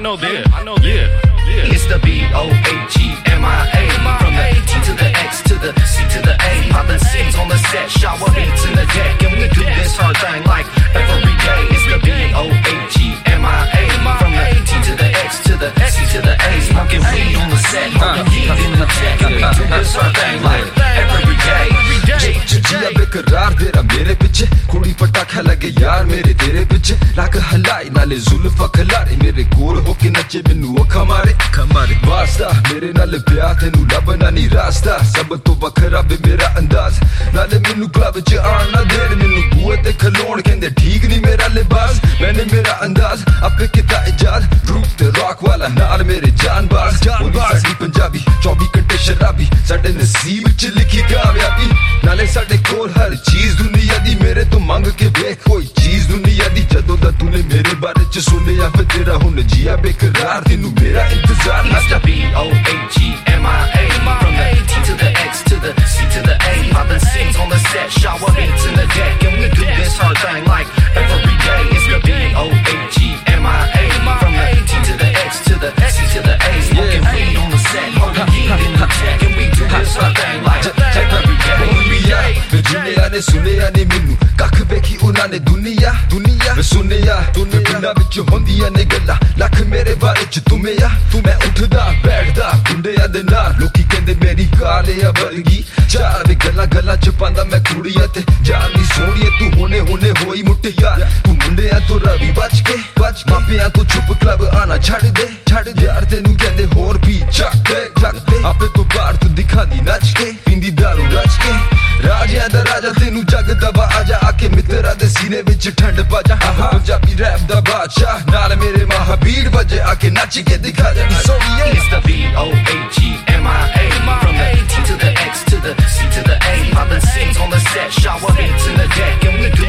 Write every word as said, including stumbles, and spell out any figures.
know this. I know this. Yeah. It's the B O H E M I A. From the T to the X to the C to the A. Poppin' scenes on the set, shower beats in the deck, and we do this hard thing like every day. It's the B O H E M I A. From the T to the X to the C to the A. Smoking weed on the set, smoking heat in the deck, and we do this hard thing like every day. जिया बेकरार तेरा मेरे पीछे कुड़ी पटाखा लगे यार मेरे तेरे पीछे लाख हलाई नाले जुल्फा खलारे मेरे कोल होके नचे मैनू अखा मारे खमारे वास्ता मेरे नाले प्यार तेनू लभना नहीं रास्ता सब तो वखरा वे मेरा अंदाज नाले मैनू क्लब च आना देर मैनू बुए ते खलोण कहंदे ठीक नहीं मेरा लिबास मैंने मेरा अंदाज आपे किता इजाद रूप ते रॉक वाला नाल मेरे जानबाज जानबाज पंजाबी चौबीस घंटे शराबी साडे नसीब च लिखी कामयाबी नाले साडे कोल हर चीज दुनिया दी मेरे तो मंग के देख कोई चीज दुनिया दी जदों दा तूने मेरे बारे च सुनिया फिर तेरा हुन जिया बेकरार तेनू मेरा इंतजार It's the B O H E M I A. From the T to the X to the C to the A. Poppin' scenes on the set, shower beats in the deck, and we do this hard thing like every day. It's the B O H E M I A. From the T to the X to the C to the A. Smoking weed on the set, smoking heat in the deck, and we do this hard thing like every day. दुनिया ने सुनिया नहीं मैनू कख वेखी उन्हां ने दुनिया दुनिया मैं सुनिया तूने पिंडां विच होंदियां ने गल्लां लख मेरे बारे च तू मेया तू मैं उठदा बैठदा गुंडियां दे नाल लोकी कहंदे मेरी कालिया वर्गी चार वे गल्लां गल्लां च पांदा मैं कुड़ियां ते जानी सोहणिए तू हुणे हुणे होई मुटिया तू मुंडियां तो रवि बच के बच मापियां तो चुप क्लब आना छड़ दे छड़ दे यार तेनू कहंदे होर भी चक दे चक दे आपे तो बाहर तू दिखांदी नच के पींदी दारू रच के राजियां दा राजा तेनू जग दबा आजा आके मित्रा दे सीने विच ठंड पाजा पंजाबी रैप दा बादशाह नाल मेरे महावीर वजे आके नच के दिखा जा It's the B O H E M I A. From the T to the X to the C to the A. Poppin' scenes on the set, shower beats in the deck, and we do